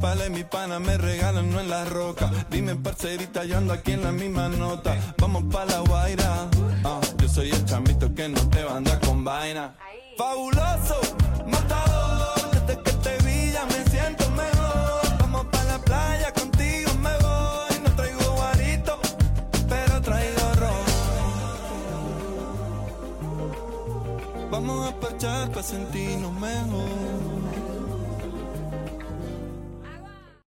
pala y mi pana me regalan, no en la roca. Dime parcerita, yo ando aquí en la misma nota. Vamos pa' la guaira. Yo soy el chamito que no te va a andar con vaina. Fabuloso, matador. Desde que te vi ya me siento mejor. Vamos pa' la playa, contigo me voy. No traigo guarito, pero traigo ron. Vamos a parchar pa' sentirnos mejor.